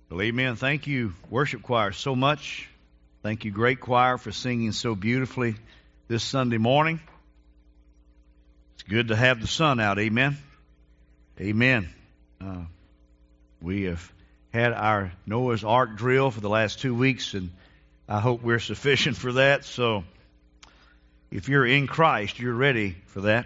Well, amen. Thank you, worship choir, so much. Thank you, great choir, for singing so beautifully this Sunday morning. It's good to have the sun out. Amen. Amen. We have had our Noah's Ark drill for the last 2 weeks, and I hope we're sufficient for that. So if you're in Christ, you're ready for that.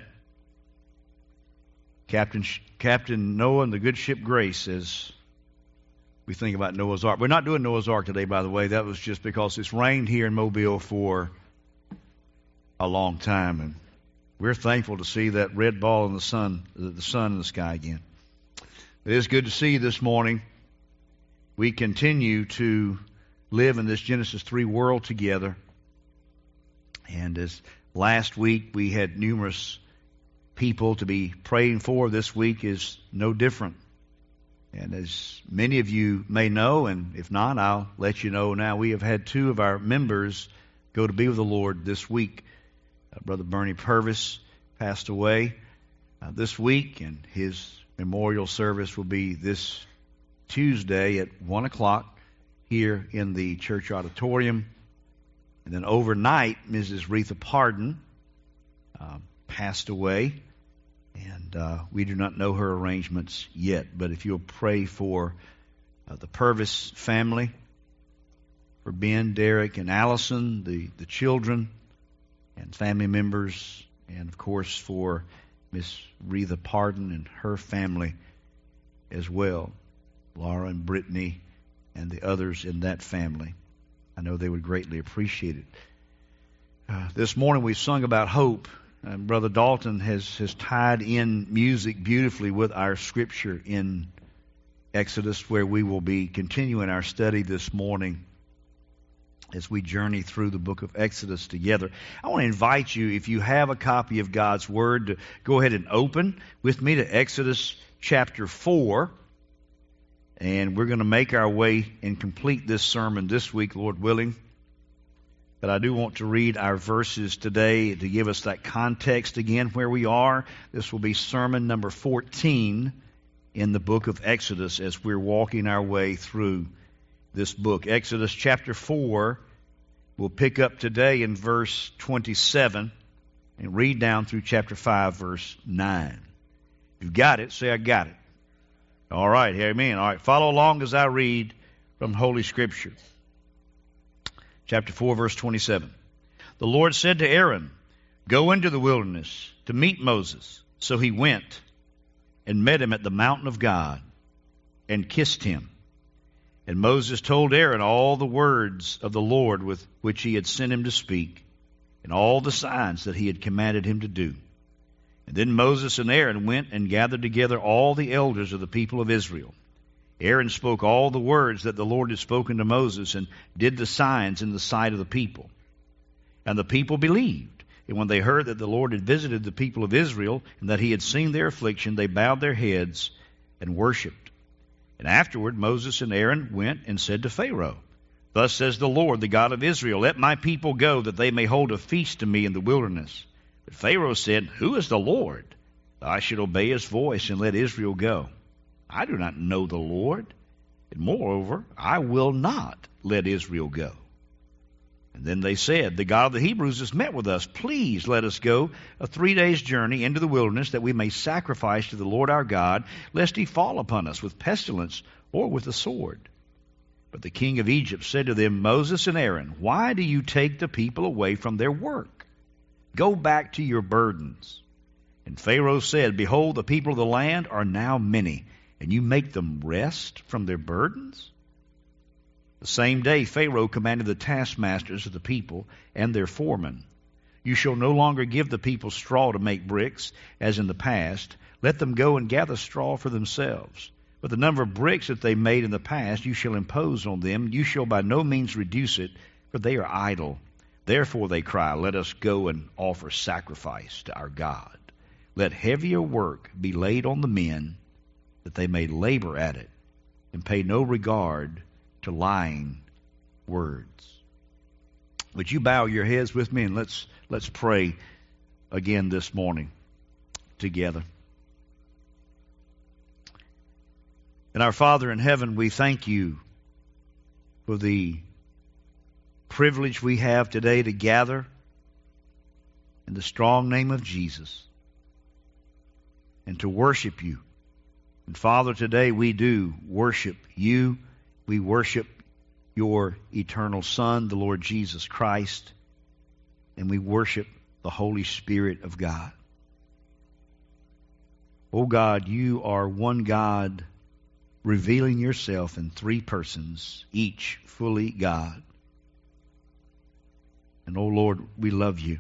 Captain Noah and the good ship Grace, as we think about Noah's Ark. We're not doing Noah's Ark today, by the way. That was just because it's rained here in Mobile for a long time, and we're thankful to see that red ball in the sun in the sky again. It is good to see you this morning. We continue to live in this Genesis 3 world together. And as last week we had numerous people to be praying for, this week is no different. And as many of you may know, and if not, I'll let you know now, we have had 2 of our members go to be with the Lord this week. Brother Bernie Purvis passed away this week, and his memorial service will be this Tuesday at 1 o'clock here in the church auditorium. And then overnight, Mrs. Retha Pardon passed away. And we do not know her arrangements yet. But if you'll pray for the Purvis family, for Ben, Derek, and Allison, the children and family members, and of course for Miss Retha Pardon and her family as well, Laura and Brittany and the others in that family. I know they would greatly appreciate it. This morning we sung about hope. Brother Dalton has tied in music beautifully with our scripture in Exodus, where we will be continuing our study this morning as we journey through the book of Exodus together. I want to invite you, if you have a copy of God's Word, to go ahead and open with me to Exodus chapter 4. And we're going to make our way and complete this sermon this week, Lord willing. But I do want to read our verses today to give us that context again where we are. This will be sermon number 14 in the book of Exodus as we're walking our way through this book. Exodus chapter 4, we'll pick up today in verse 27 and read down through chapter 5, verse 9. If you've got it, say, I got it. All right, amen. All right, follow along as I read from Holy Scripture. Chapter 4, verse 27. The Lord said to Aaron, "Go into the wilderness to meet Moses." So he went and met him at the mountain of God and kissed him. And Moses told Aaron all the words of the Lord with which he had sent him to speak, and all the signs that he had commanded him to do. And then Moses and Aaron went and gathered together all the elders of the people of Israel. Aaron spoke all the words that the Lord had spoken to Moses and did the signs in the sight of the people. And the people believed. And when they heard that the Lord had visited the people of Israel and that he had seen their affliction, they bowed their heads and worshipped. And afterward Moses and Aaron went and said to Pharaoh, "Thus says the Lord, the God of Israel, let my people go, that they may hold a feast to me in the wilderness." But Pharaoh said, "Who is the Lord, that I should obey his voice and let Israel go? I do not know the Lord, and moreover, I will not let Israel go." And then they said, "The God of the Hebrews has met with us. Please let us go a 3 days' journey into the wilderness, that we may sacrifice to the Lord our God, lest he fall upon us with pestilence or with the sword." But the king of Egypt said to them, "Moses and Aaron, why do you take the people away from their work? Go back to your burdens." And Pharaoh said, "Behold, the people of the land are now many, and you make them rest from their burdens?" The same day Pharaoh commanded the taskmasters of the people and their foremen, "You shall no longer give the people straw to make bricks, as in the past. Let them go and gather straw for themselves. But the number of bricks that they made in the past you shall impose on them. You shall by no means reduce it, for they are idle. Therefore they cry, 'Let us go and offer sacrifice to our God.' Let heavier work be laid on the men, that they may labor at it, and pay no regard to lying words." Would you bow your heads with me, and let's pray again this morning together. And our Father in heaven, we thank you for the privilege we have today to gather in the strong name of Jesus and to worship you. And Father, today we do worship you. We worship your eternal Son, the Lord Jesus Christ, and we worship the Holy Spirit of God. Oh God, you are one God, revealing yourself in three persons, each fully God. And oh Lord, we love you.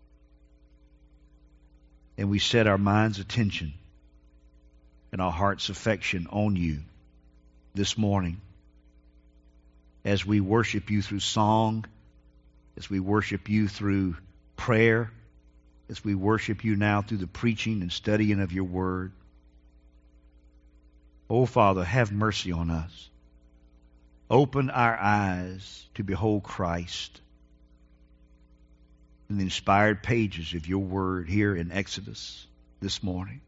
And we set our mind's attention and our heart's affection on you this morning as we worship you through song, as we worship you through prayer, as we worship you now through the preaching and studying of your word. Oh, Father, have mercy on us. Open our eyes to behold Christ in the inspired pages of your word here in Exodus this morning.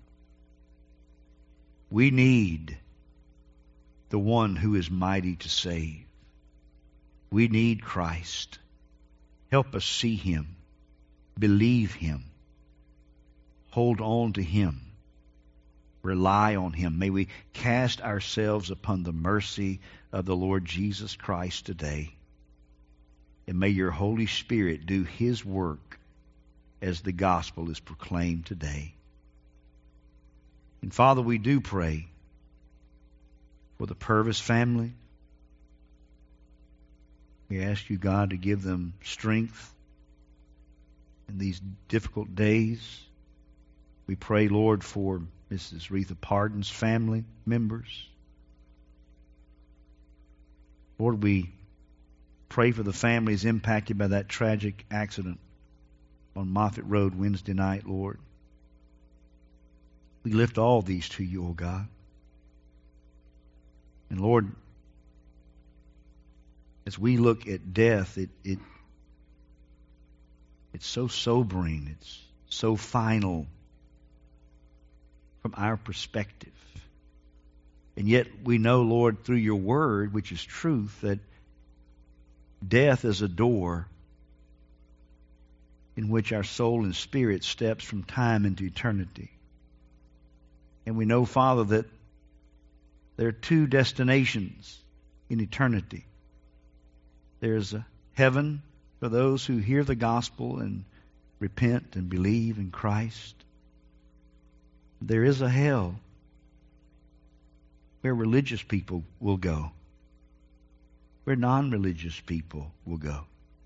We need the one who is mighty to save. We need Christ. Help us see him, believe him, hold on to him, rely on him. May we cast ourselves upon the mercy of the Lord Jesus Christ today. And may your Holy Spirit do his work as the gospel is proclaimed today. And Father, we do pray for the Purvis family. We ask you, God, to give them strength in these difficult days. We pray, Lord, for Mrs. Retha Pardon's family members. Lord, we pray for the families impacted by that tragic accident on Moffett Road Wednesday night, Lord. We lift all these to you, O God. And Lord, as we look at death, it's so sobering, it's so final from our perspective. And yet we know, Lord, through your word, which is truth, that death is a door in which our soul and spirit steps from time into eternity. And we know, Father, that there are two destinations in eternity. There's a heaven for those who hear the gospel and repent and believe in Christ. There is a hell where religious people will go, where non-religious people will go.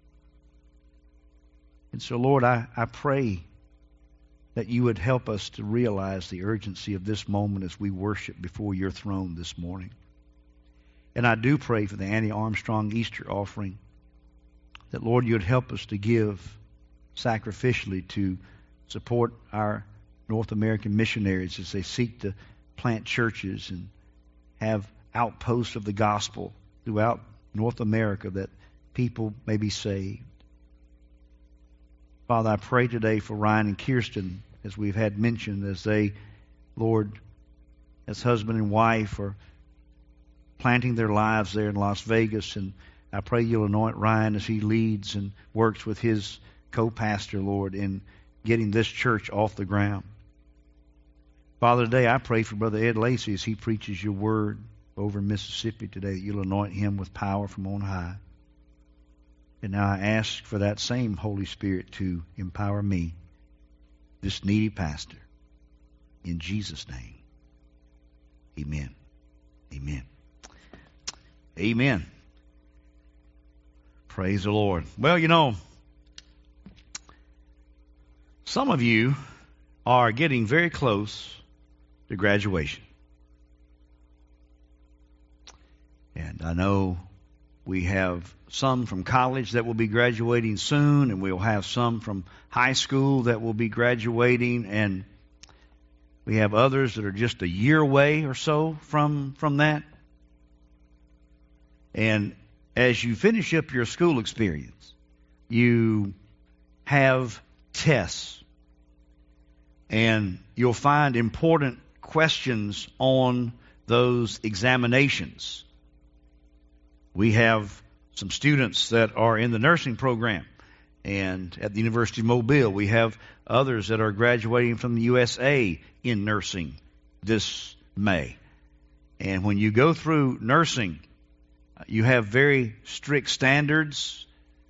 And so, Lord, I pray that you would help us to realize the urgency of this moment as we worship before your throne this morning. And I do pray for the Annie Armstrong Easter offering, that, Lord, you would help us to give sacrificially to support our North American missionaries as they seek to plant churches and have outposts of the gospel throughout North America that people may be saved. Father, I pray today for Ryan and Kirsten, as we've had mentioned, as they, Lord, as husband and wife are planting their lives there in Las Vegas. And I pray you'll anoint Ryan as he leads and works with his co-pastor, Lord, in getting this church off the ground. Father, today I pray for Brother Ed Lacey as he preaches your word over in Mississippi today, that you'll anoint him with power from on high. And now I ask for that same Holy Spirit to empower me, this needy pastor. In Jesus' name, amen. Amen. Amen. Praise the Lord. Well, you know, some of you are getting very close to graduation. And I know we have some from college that will be graduating soon, and we'll have some from high school that will be graduating, and we have others that are just a year away or so from that. And as you finish up your school experience, you have tests, and you'll find important questions on those examinations. We have some students that are in the nursing program, and at the University of Mobile, we have others that are graduating from the USA in nursing this May. And when you go through nursing, you have very strict standards.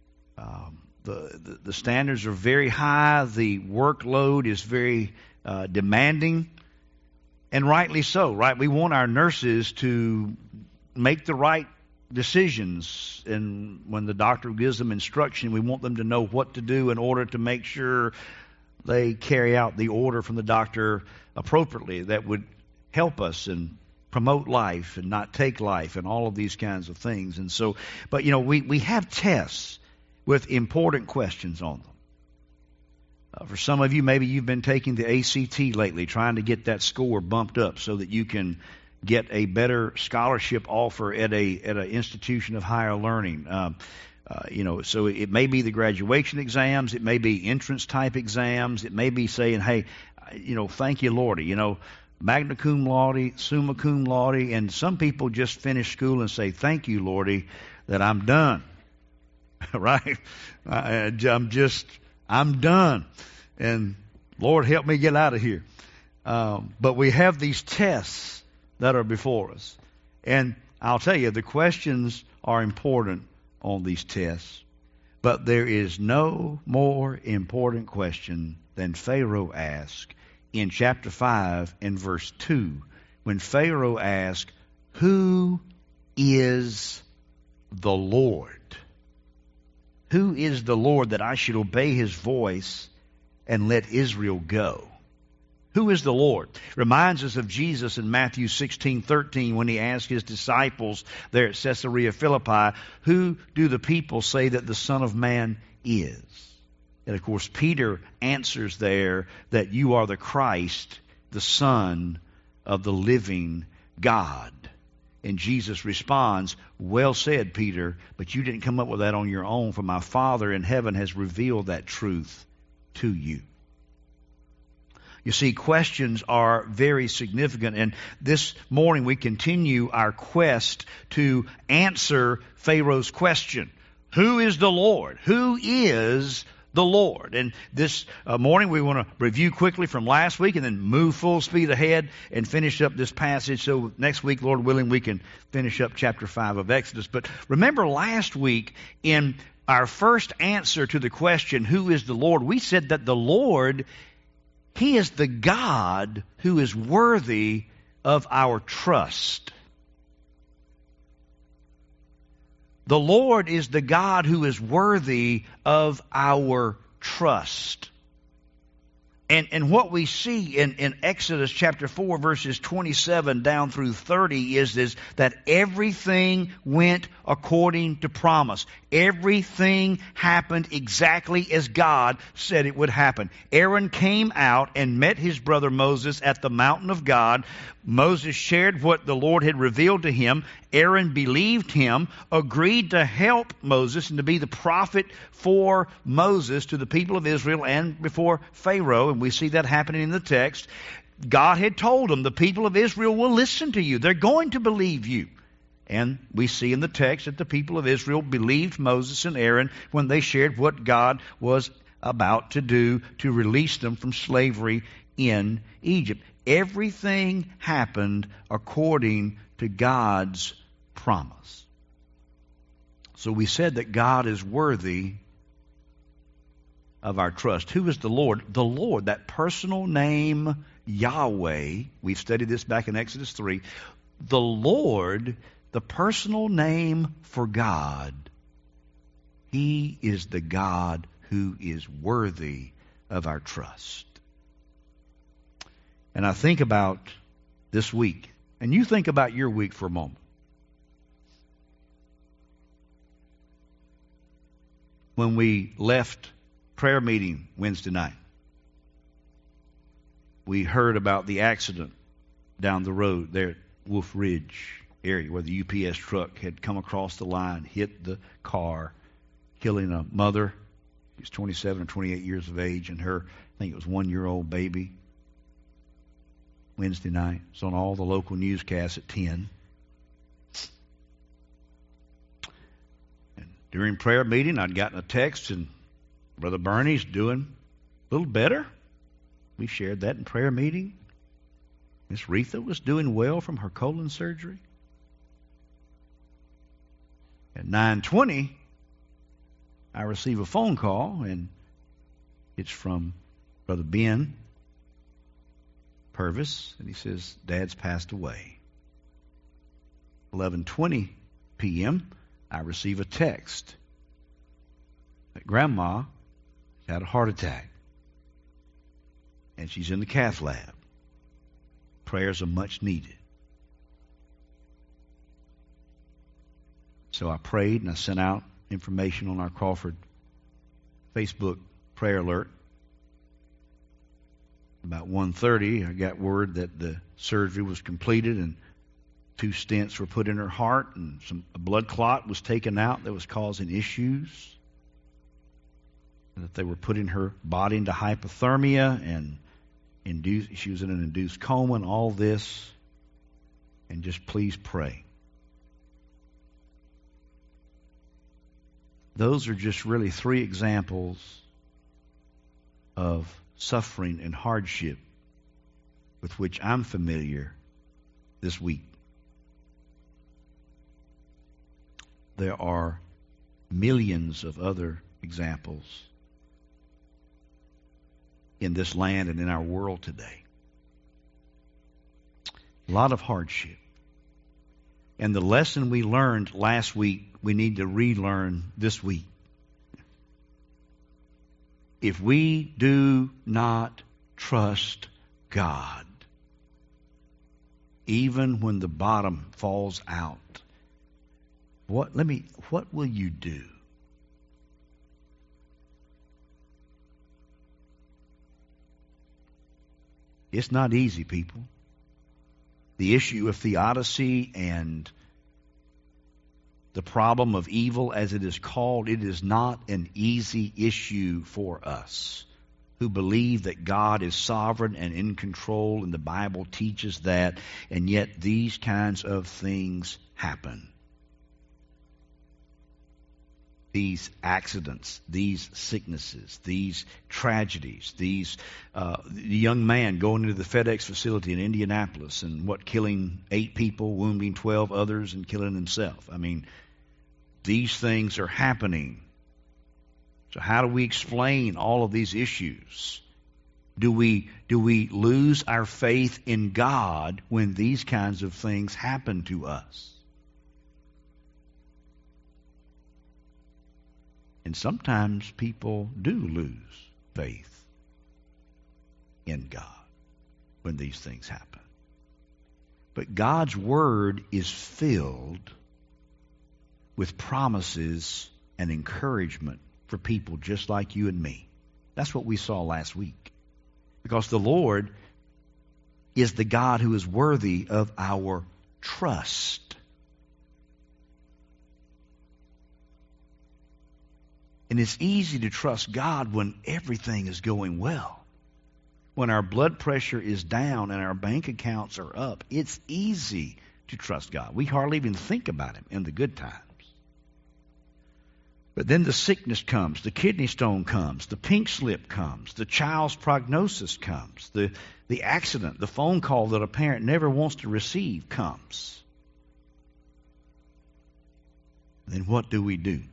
The standards are very high. The workload is very demanding, and rightly so, right? We want our nurses to make the right decisions, and when the doctor gives them instruction, we want them to know what to do in order to make sure they carry out the order from the doctor appropriately that would help us and promote life and not take life and all of these kinds of things. And so, but we have tests with important questions on them. For some of you, maybe you've been taking the ACT lately, trying to get that score bumped up so that you can get a better scholarship offer at an institution of higher learning. So it may be the graduation exams, it may be entrance type exams, it may be saying, hey, thank you, Lordy, magna cum laude, summa cum laude, and some people just finish school and say, thank you, Lordy, that I'm done. Right? I'm done. And Lord, help me get out of here. But we have these tests that are before us. And I'll tell you, the questions are important on these tests. But there is no more important question than Pharaoh asked in chapter 5 and verse 2. When Pharaoh asked, who is the Lord? Who is the Lord that I should obey his voice and let Israel go? Who is the Lord? Reminds us of Jesus in Matthew 16:13 when he asked his disciples there at Caesarea Philippi, who do the people say that the Son of Man is? And of course, Peter answers there that you are the Christ, the Son of the living God. And Jesus responds, well said, Peter, but you didn't come up with that on your own, for my Father in heaven has revealed that truth to you. You see, questions are very significant, and this morning we continue our quest to answer Pharaoh's question. Who is the Lord? Who is the Lord? And this morning we want to review quickly from last week and then move full speed ahead and finish up this passage. So next week, Lord willing, we can finish up chapter 5 of Exodus. But remember last week in our first answer to the question, who is the Lord? We said that the Lord, he is the God who is worthy of our trust. The Lord is the God who is worthy of our trust. And what we see in Exodus chapter 4 verses 27 down through 30 is that everything went according to promise. Everything happened exactly as God said it would happen. Aaron came out and met his brother Moses at the mountain of God. Moses shared what the Lord had revealed to him. Aaron believed him, agreed to help Moses and to be the prophet for Moses to the people of Israel and before Pharaoh. And we see that happening in the text. God had told him, the people of Israel will listen to you. They're going to believe you. And we see in the text that the people of Israel believed Moses and Aaron when they shared what God was about to do to release them from slavery in Egypt. Everything happened according to God's promise. So we said that God is worthy of our trust. Who is the Lord? The Lord, that personal name Yahweh. We've studied this back in Exodus 3. The Lord, the personal name for God. He is the God who is worthy of our trust. And I think about this week, and you think about your week for a moment. When we left prayer meeting Wednesday night, we heard about the accident down the road there at Wolf Ridge area where the UPS truck had come across the line, hit the car, killing a mother. She was 27 or 28 years of age, and her, I think it was 1-year-old baby. Wednesday night. It's on all the local newscasts at 10. During prayer meeting, I'd gotten a text, and Brother Bernie's doing a little better. We shared that in prayer meeting. Miss Retha was doing well from her colon surgery. At 9:20, I receive a phone call, and it's from Brother Ben Purvis, and he says, Dad's passed away. 11:20 p.m., I receive a text that Grandma had a heart attack, and she's in the cath lab. Prayers are much needed. So I prayed, and I sent out information on our Crawford Facebook prayer alert. About 1:30, I got word that the surgery was completed and 2 stents were put in her heart, and a blood clot was taken out that was causing issues, and that they were putting her body into hypothermia and she was in an induced coma and all this. And just please pray. Those are just really 3 examples of suffering and hardship with which I'm familiar this week. There are millions of other examples in this land and in our world today. A lot of hardship. And the lesson we learned last week, we need to relearn this week. If we do not trust God, even when the bottom falls out, what will you do? It's not easy, people. The issue of theodicy and the problem of evil, as it is called, it is not an easy issue for us who believe that God is sovereign and in control, and the Bible teaches that, and yet these kinds of things happen. These accidents, these sicknesses, these tragedies, the young man going into the FedEx facility in Indianapolis and killing 8 people, wounding 12 others, and killing himself. I mean, these things are happening. So how do we explain all of these issues? Do we lose our faith in God when these kinds of things happen to us? And sometimes people do lose faith in God when these things happen. But God's Word is filled with promises and encouragement for people just like you and me. That's what we saw last week. Because the Lord is the God who is worthy of our trust. And it's easy to trust God when everything is going well. When our blood pressure is down and our bank accounts are up, it's easy to trust God. We hardly even think about Him in the good times. But then the sickness comes, the kidney stone comes, the pink slip comes, the child's prognosis comes, the accident, the phone call that a parent never wants to receive comes. Then what do we do?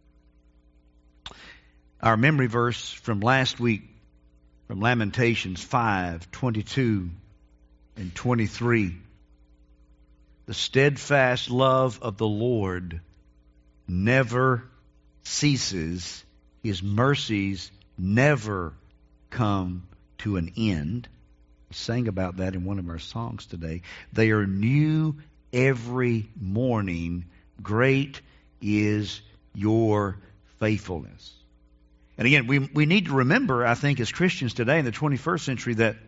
Our memory verse from last week, from Lamentations 5:22 and 23. The steadfast love of the Lord never ceases. His mercies never come to an end. We sang about that in one of our songs today. They are new every morning. Great is your faithfulness. And again, we need to remember, I think, as Christians today in the 21st century, that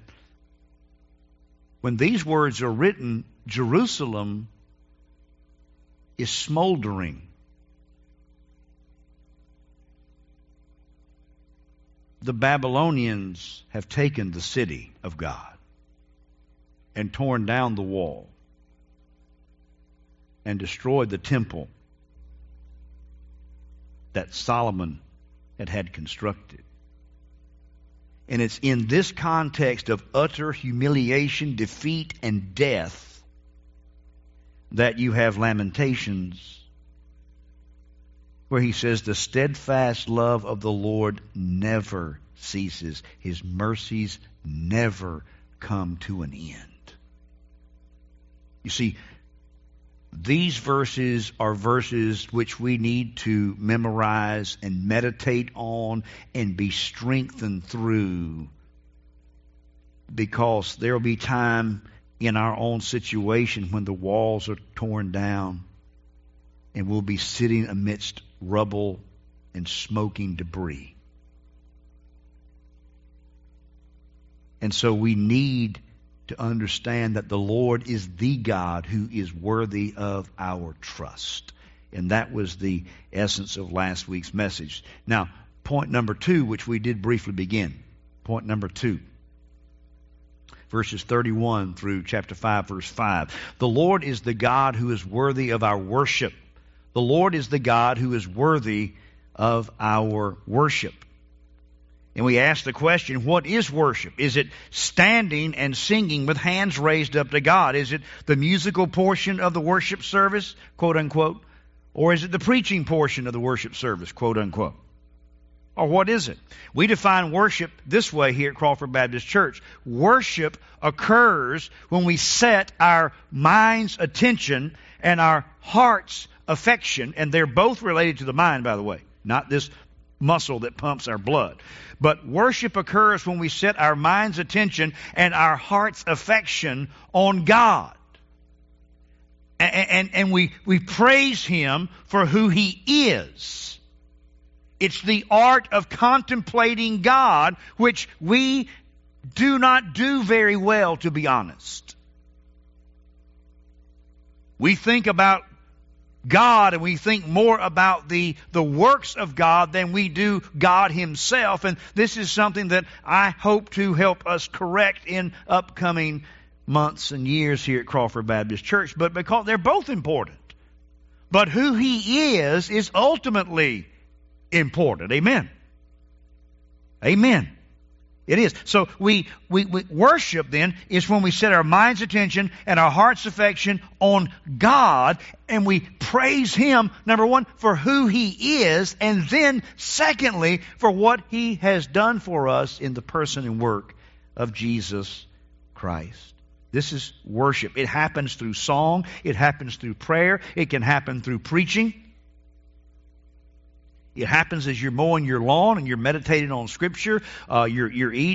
when these words are written, Jerusalem is smoldering. The Babylonians have taken the city of God and torn down the wall and destroyed the temple. that Solomon had constructed. And it's in this context of utter humiliation, defeat, and death that you have Lamentations, where he says, the steadfast love of the Lord never ceases. His mercies never come to an end. You see, these verses are verses which we need to memorize and meditate on and be strengthened through, because there will be time in our own situation when the walls are torn down and we'll be sitting amidst rubble and smoking debris. And so we need to understand that the Lord is the God who is worthy of our trust. And that was the essence of last week's message. Now, point number 2, which we did briefly begin. Point number 2. Verses 31 through chapter 5, verse 5. The Lord is the God who is worthy of our worship. The Lord is the God who is worthy of our worship. And we ask the question, what is worship? Is it standing and singing with hands raised up to God? Is it the musical portion of the worship service, quote unquote? Or is it the preaching portion of the worship service, quote unquote? Or what is it? We define worship this way here at Crawford Baptist Church. Worship occurs when we set our mind's attention and our heart's affection, and they're both related to the mind, by the way, not this muscle that pumps our blood. But worship occurs when we set our mind's attention and our heart's affection on God. And we praise Him for who He is. It's the art of contemplating God, which we do not do very well, to be honest. We think about God, and we think more about the works of God than we do God Himself. And this is something that I hope to help us correct in upcoming months and years here at Crawford Baptist Church. But because they're both important. But who He is ultimately important. Amen. Amen. It is. So we worship then is when we set our mind's attention and our heart's affection on God, and we praise Him, number one, for who He is, and then secondly, for what He has done for us in the person and work of Jesus Christ. This is worship. It happens through song. It happens through prayer. It can happen through preaching. It happens as you're mowing your lawn and you're meditating on Scripture. You're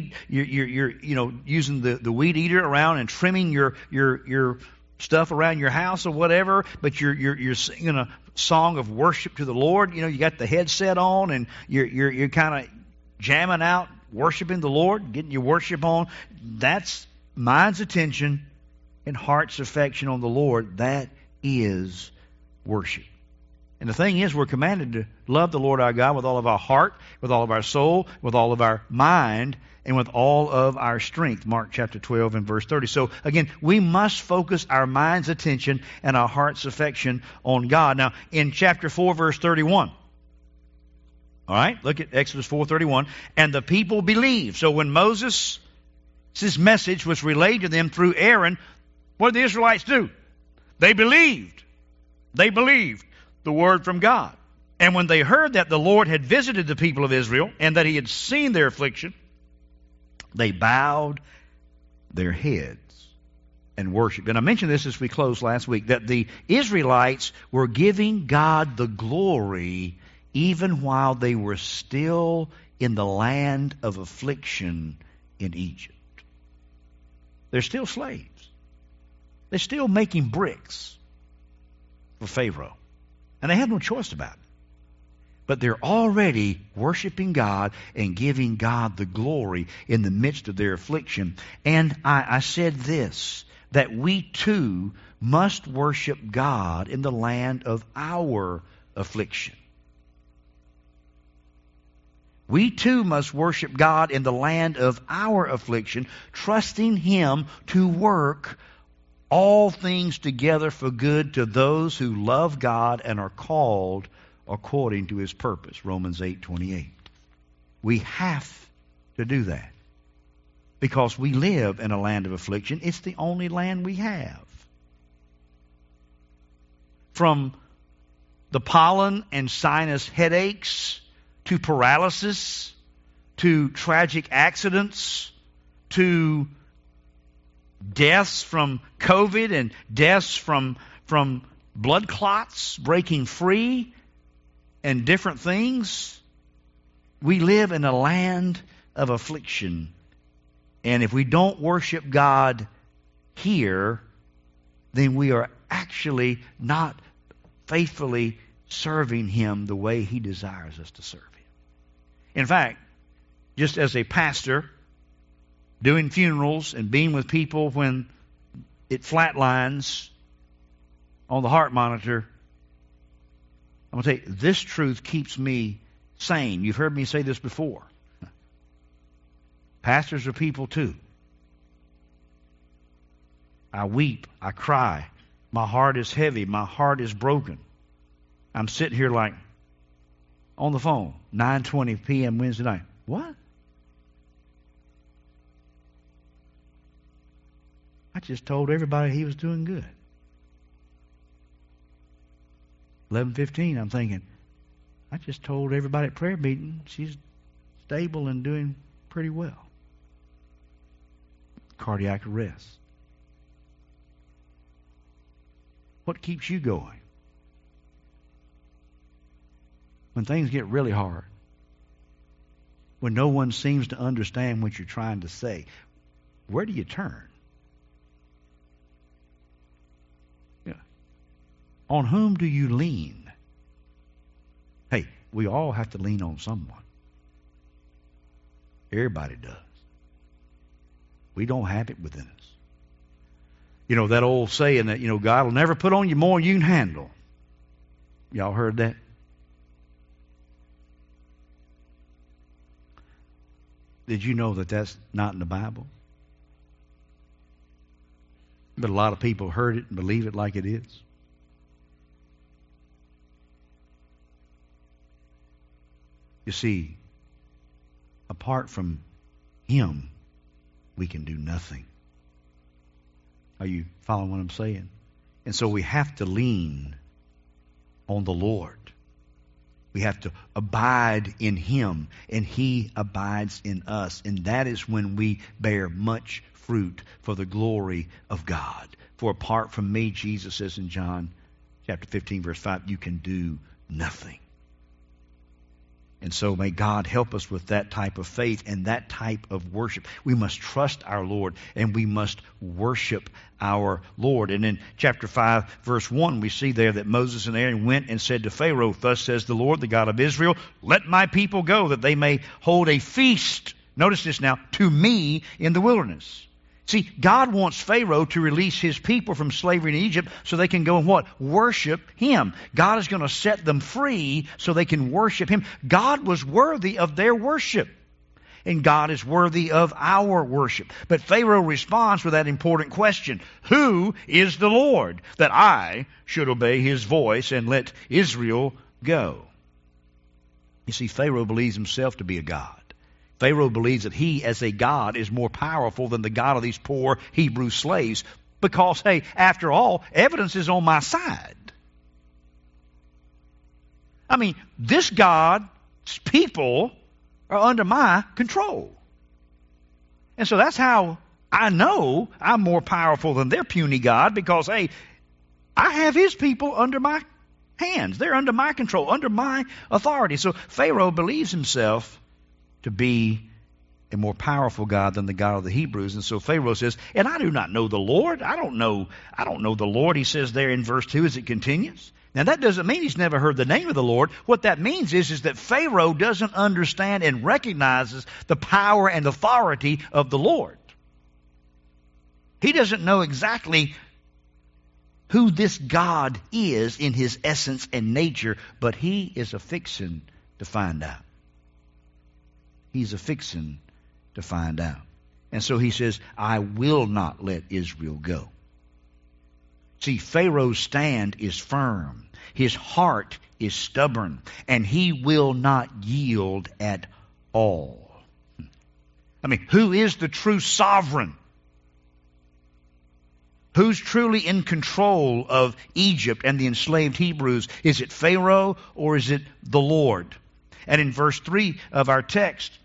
using the weed eater around and trimming your stuff around your house or whatever. But you're singing a song of worship to the Lord. You got the headset on and you're kind of jamming out, worshiping the Lord, getting your worship on. That's mind's attention and heart's affection on the Lord. That is worship. And the thing is, we're commanded to love the Lord our God with all of our heart, with all of our soul, with all of our mind, and with all of our strength. Mark chapter 12 and verse 30. So again, we must focus our mind's attention and our heart's affection on God. Now, in chapter 4, verse 31. All right, look at Exodus 4:31. And the people believed. So when Moses' message was relayed to them through Aaron, what did the Israelites do? They believed. They believed the word from God. And when they heard that the Lord had visited the people of Israel and that He had seen their affliction, they bowed their heads and worshiped. And I mentioned this as we closed last week, that the Israelites were giving God the glory even while they were still in the land of affliction in Egypt. They're still slaves. They're still making bricks for Pharaoh. And they have no choice about it. But they're already worshiping God and giving God the glory in the midst of their affliction. And I said this, that we too must worship God in the land of our affliction. We too must worship God in the land of our affliction, trusting Him to work all things together for good to those who love God and are called according to his purpose. Romans 8:28. We have to do that because we live in a land of affliction. It's the only land we have. From the pollen and sinus headaches to paralysis to tragic accidents to deaths from COVID and deaths from blood clots breaking free and different things. We live in a land of affliction. And if we don't worship God here, then we are actually not faithfully serving Him the way He desires us to serve Him. In fact, just as a pastor, doing funerals and being with people when it flatlines on the heart monitor, I'm going to tell you, this truth keeps me sane. You've heard me say this before. Pastors are people too. I weep. I cry. My heart is heavy. My heart is broken. I'm sitting here like on the phone, 9:20 p.m. Wednesday night. What? I just told everybody he was doing good. 11:15, I'm thinking, I just told everybody at prayer meeting she's stable and doing pretty well. Cardiac arrest. What keeps you going? When things get really hard, when no one seems to understand what you're trying to say, where do you turn? Yeah. On whom do you lean? Hey, we all have to lean on someone. Everybody does. We don't have it within us. You know, that old saying that, God will never put on you more than you can handle. Y'all heard that? Did you know that that's not in the Bible? But a lot of people heard it and believe it like it is. You see, apart from Him, we can do nothing. Are you following what I'm saying? And so we have to lean on the Lord. We have to abide in Him, and He abides in us. And that is when we bear much fruit for the glory of God. For apart from me, Jesus says in John chapter 15, verse 5, you can do nothing. And so may God help us with that type of faith and that type of worship. We must trust our Lord and we must worship our Lord. And in chapter 5, verse 1, we see there that Moses and Aaron went and said to Pharaoh, thus says the Lord, the God of Israel, let my people go that they may hold a feast, notice this now, to me in the wilderness. See, God wants Pharaoh to release his people from slavery in Egypt so they can go and what? Worship Him. God is going to set them free so they can worship Him. God was worthy of their worship. And God is worthy of our worship. But Pharaoh responds with that important question. Who is the Lord that I should obey His voice and let Israel go? You see, Pharaoh believes himself to be a God. Pharaoh believes that he, as a God, is more powerful than the God of these poor Hebrew slaves because, hey, after all, evidence is on my side. I mean, this God's people are under my control. And so that's how I know I'm more powerful than their puny God because, hey, I have His people under my hands. They're under my control, under my authority. So Pharaoh believes himself to be a more powerful God than the God of the Hebrews. And so Pharaoh says, and I do not know the Lord. I don't know the Lord, he says there in verse 2 as it continues. Now that doesn't mean he's never heard the name of the Lord. What that means is that Pharaoh doesn't understand and recognizes the power and authority of the Lord. He doesn't know exactly who this God is in His essence and nature, but he is a-fixin' to find out. He's a-fixin' to find out. And so he says, I will not let Israel go. See, Pharaoh's stand is firm. His heart is stubborn, and he will not yield at all. I mean, who is the true sovereign? Who's truly in control of Egypt and the enslaved Hebrews? Is it Pharaoh or is it the Lord? And in verse 3 of our text,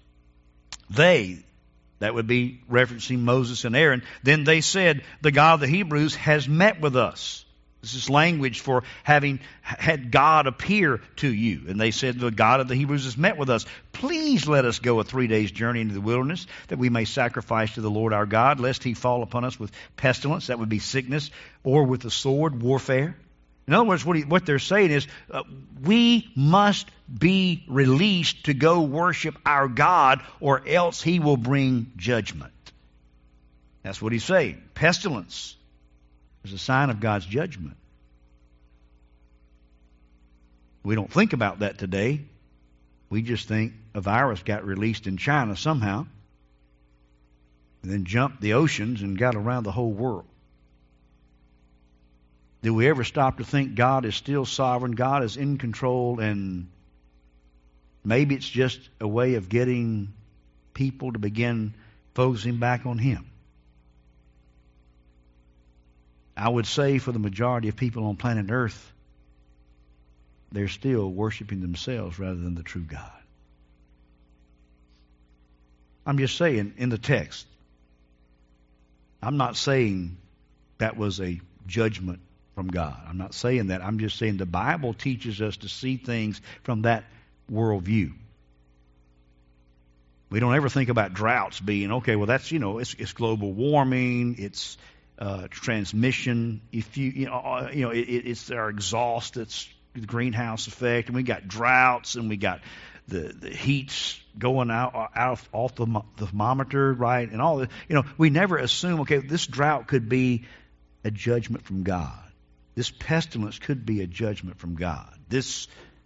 that would be referencing Moses and Aaron, then they said, the God of the Hebrews has met with us. This is language for having had God appear to you. And they said, the God of the Hebrews has met with us. Please let us go a 3 days journey into the wilderness, that we may sacrifice to the Lord our God, lest he fall upon us with pestilence, that would be sickness, or with the sword, warfare. In other words, what they're saying is, we must be released to go worship our God, or else he will bring judgment. That's what he's saying. Pestilence is a sign of God's judgment. We don't think about that today. We just think a virus got released in China somehow, and then jumped the oceans and got around the whole world. Do we ever stop to think God is still sovereign, God is in control, and maybe it's just a way of getting people to begin focusing back on him? I would say for the majority of people on planet Earth, they're still worshiping themselves rather than the true God. I'm just saying, in the text, I'm not saying that was a judgment from God. I'm not saying that. I'm just saying the Bible teaches us to see things from that worldview. We don't ever think about droughts being, okay, well, that's, it's global warming, it's transmission. It's our exhaust, it's the greenhouse effect, and we got droughts, and we got the heats going out off the thermometer, right, and all that. We never assume, okay, this drought could be a judgment from God. This pestilence could be a judgment from God. This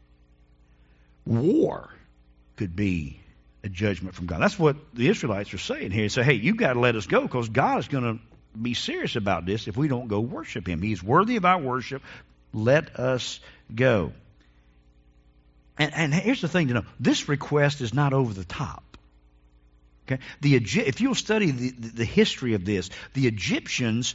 war could be a judgment from God. That's what the Israelites are saying here. They say, hey, you've got to let us go, because God is going to be serious about this if we don't go worship him. He's worthy of our worship. Let us go. And here's the thing to know. This request is not over the top. Okay? If you'll study the history of this, the Egyptians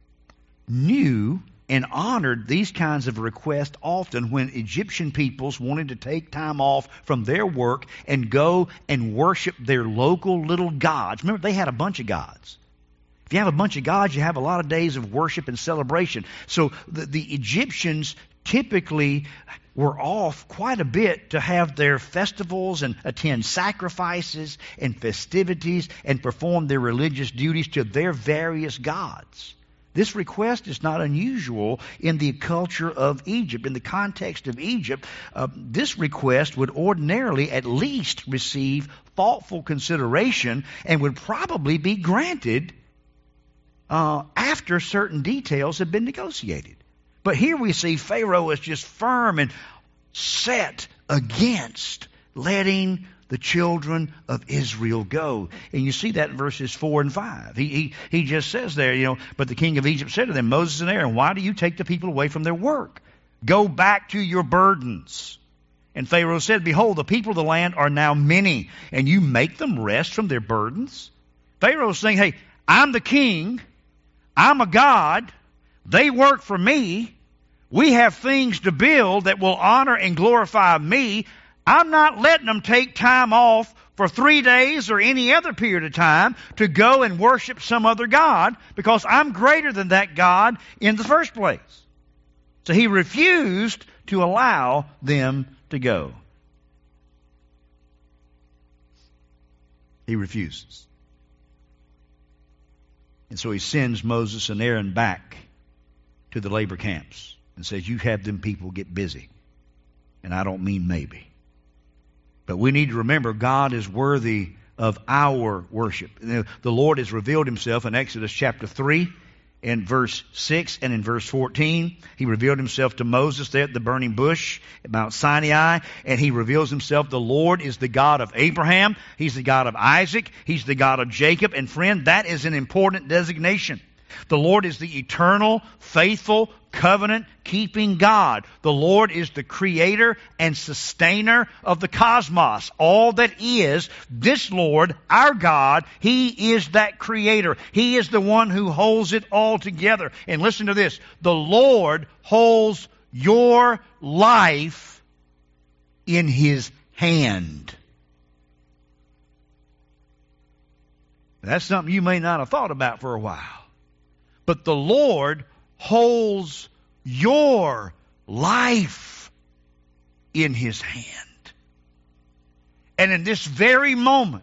knew and honored these kinds of requests often when Egyptian peoples wanted to take time off from their work and go and worship their local little gods. Remember, they had a bunch of gods. If you have a bunch of gods, you have a lot of days of worship and celebration. So the Egyptians typically were off quite a bit to have their festivals and attend sacrifices and festivities and perform their religious duties to their various gods. This request is not unusual in the culture of Egypt. In the context of Egypt, this request would ordinarily at least receive thoughtful consideration and would probably be granted after certain details have been negotiated. But here we see Pharaoh is just firm and set against letting the children of Israel go. And you see that in verses 4 and 5. He just says there, but the king of Egypt said to them, Moses and Aaron, why do you take the people away from their work? Go back to your burdens. And Pharaoh said, behold, the people of the land are now many, and you make them rest from their burdens? Pharaoh's saying, hey, I'm the king, I'm a god, they work for me, we have things to build that will honor and glorify me. I'm not letting them take time off for 3 days or any other period of time to go and worship some other god, because I'm greater than that God in the first place. So he refused to allow them to go. He refuses. And so he sends Moses and Aaron back to the labor camps and says, you have them people get busy. And I don't mean maybe. But we need to remember God is worthy of our worship. The Lord has revealed himself in Exodus chapter 3 in verse 6 and in verse 14. He revealed himself to Moses there at the burning bush at Mount Sinai. And he reveals himself. The Lord is the God of Abraham. He's the God of Isaac. He's the God of Jacob. And friend, that is an important designation. The Lord is the eternal, faithful, covenant-keeping God. The Lord is the creator and sustainer of the cosmos. All that is, this Lord, our God, He is that creator. He is the one who holds it all together. And listen to this. The Lord holds your life in His hand. That's something you may not have thought about for a while. But the Lord holds your life in His hand. And in this very moment,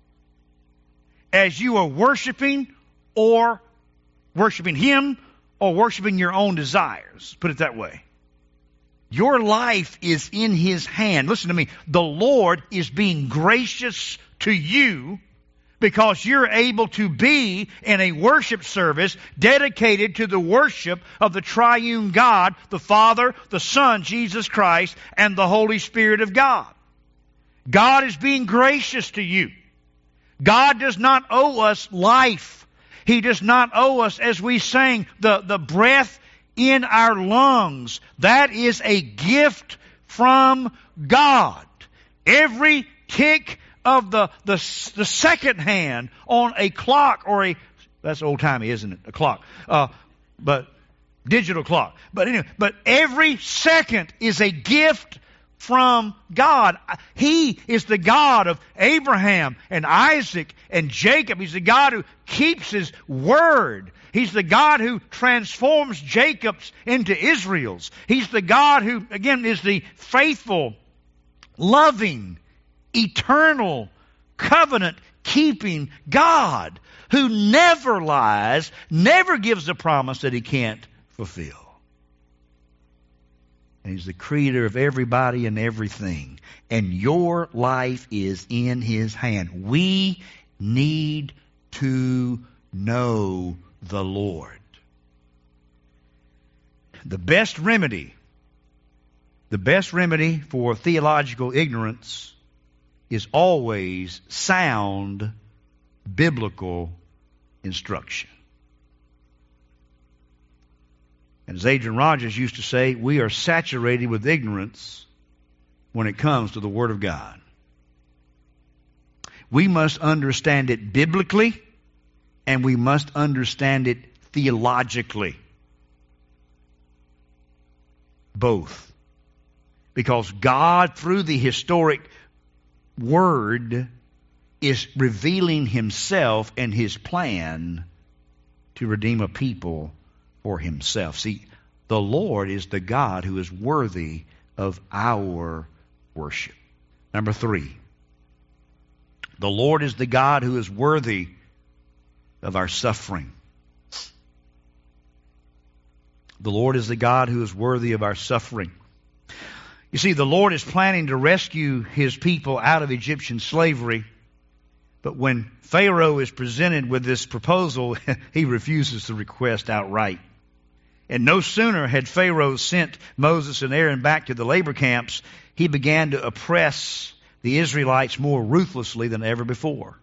as you are worshiping Him or worshiping your own desires, put it that way, your life is in His hand. Listen to me. The Lord is being gracious to you because you're able to be in a worship service dedicated to the worship of the triune God, the Father, the Son, Jesus Christ, and the Holy Spirit of God. God is being gracious to you. God does not owe us life. He does not owe us, as we sang, the breath in our lungs. That is a gift from God. Every tick of the second hand on a clock or that's old timey, isn't it? A clock. But digital clock. But anyway, but every second is a gift from God. He is the God of Abraham and Isaac and Jacob. He's the God who keeps His word. He's the God who transforms Jacob's into Israel's. He's the God who, again, is the faithful, loving, eternal, covenant-keeping God who never lies, never gives a promise that He can't fulfill. And He's the creator of everybody and everything. And your life is in His hand. We need to know the Lord. The best remedy for theological ignorance is always sound biblical instruction. And as Adrian Rogers used to say, we are saturated with ignorance when it comes to the Word of God. We must understand it biblically, and we must understand it theologically. Both. Because God, through the historic Word, is revealing Himself and His plan to redeem a people for Himself. See, the Lord is the God who is worthy of our worship. Number 3, the Lord is the God who is worthy of our suffering. The Lord is the God who is worthy of our suffering. You see, the Lord is planning to rescue His people out of Egyptian slavery. But when Pharaoh is presented with this proposal, he refuses the request outright. And no sooner had Pharaoh sent Moses and Aaron back to the labor camps, he began to oppress the Israelites more ruthlessly than ever before.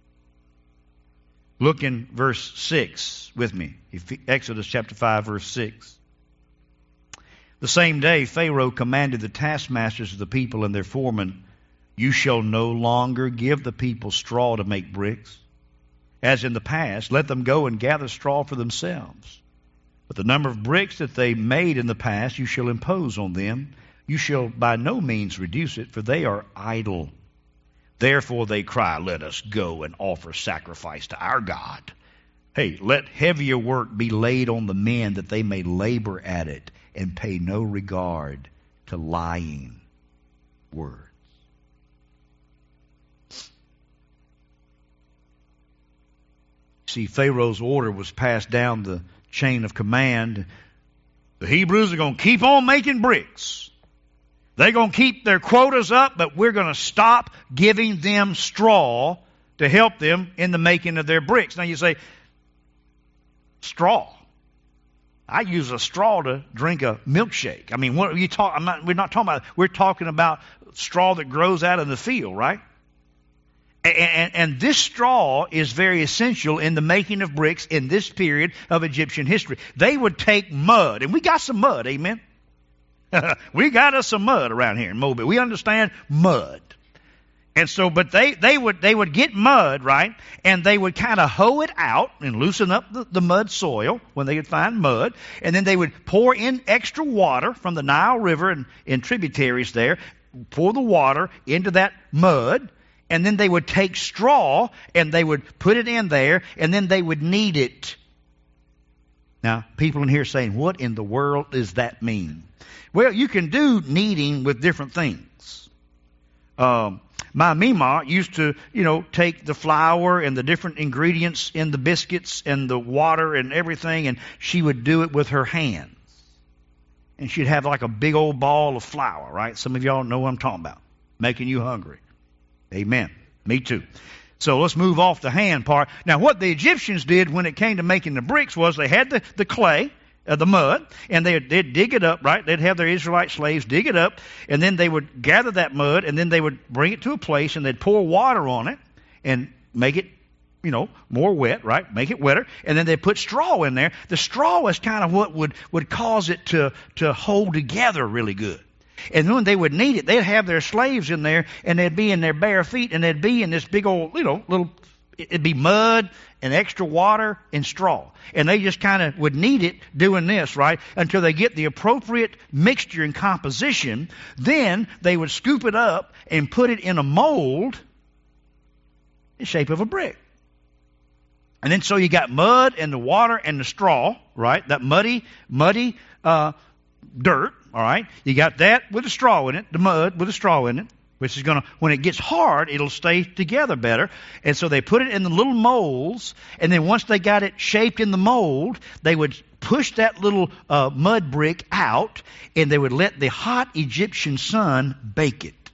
Look in verse 6 with me. Exodus chapter 5, verse 6. The same day Pharaoh commanded the taskmasters of the people and their foremen, "You shall no longer give the people straw to make bricks. As in the past, let them go and gather straw for themselves. But the number of bricks that they made in the past you shall impose on them. You shall by no means reduce it, for they are idle. Therefore they cry, 'Let us go and offer sacrifice to our God.' Hey, let heavier work be laid on the men that they may labor at it and pay no regard to lying words." See, Pharaoh's order was passed down the chain of command. The Hebrews are going to keep on making bricks. They're going to keep their quotas up, but we're going to stop giving them straw to help them in the making of their bricks. Now you say, straw. I use a straw to drink a milkshake. I mean, what are you talking? We're not talking about. We're talking about straw that grows out in the field, right? And this straw is very essential in the making of bricks in this period of Egyptian history. They would take mud, and we got some mud, amen? We got us some mud around here in Mobile. We understand mud. And so, but they would get mud, right? And they would kind of hoe it out and loosen up the mud soil when they could find mud. And then they would pour in extra water from the Nile River and in tributaries there, pour the water into that mud. And then they would take straw and they would put it in there and then they would knead it. Now, people in here are saying, what in the world does that mean? Well, you can do kneading with different things. My Mima used to, take the flour and the different ingredients in the biscuits and the water and everything, and she would do it with her hands. And she'd have like a big old ball of flour, right? Some of y'all know what I'm talking about. Making you hungry. Amen. Me too. So let's move off the hand part. Now, what the Egyptians did when it came to making the bricks was they had the clay, the mud, and they'd dig it up, right? They'd have their Israelite slaves dig it up, and then they would gather that mud, and then they would bring it to a place, and they'd pour water on it and make it, more wet, right? Make it wetter, and then they'd put straw in there. The straw is kind of what would cause it to hold together really good. And when they would knead it, they'd have their slaves in there, and they'd be in their bare feet, and they'd be in this big old, little, it'd be mud and extra water and straw. And they just kind of would knead it doing this, right, until they get the appropriate mixture and composition. Then they would scoop it up and put it in a mold in the shape of a brick. And then so you got mud and the water and the straw, right, that muddy dirt, all right. You got that with the straw in it, the mud with the straw in it, which is going to, when it gets hard, it'll stay together better. And so they put it in the little molds, and then once they got it shaped in the mold, they would push that little mud brick out, and they would let the hot Egyptian sun bake it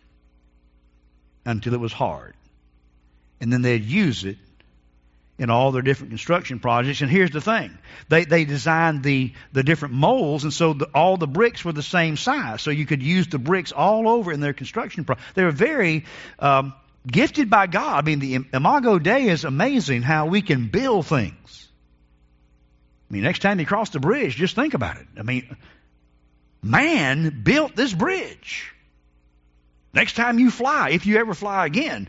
until it was hard. And then they'd use it in all their different construction projects. And here's the thing. They designed the different molds, and so all the bricks were the same size. So you could use the bricks all over in their construction project. They were very gifted by God. I mean, the Imago Dei is amazing how we can build things. I mean, next time you cross the bridge, just think about it. I mean, man built this bridge. Next time you fly, if you ever fly again,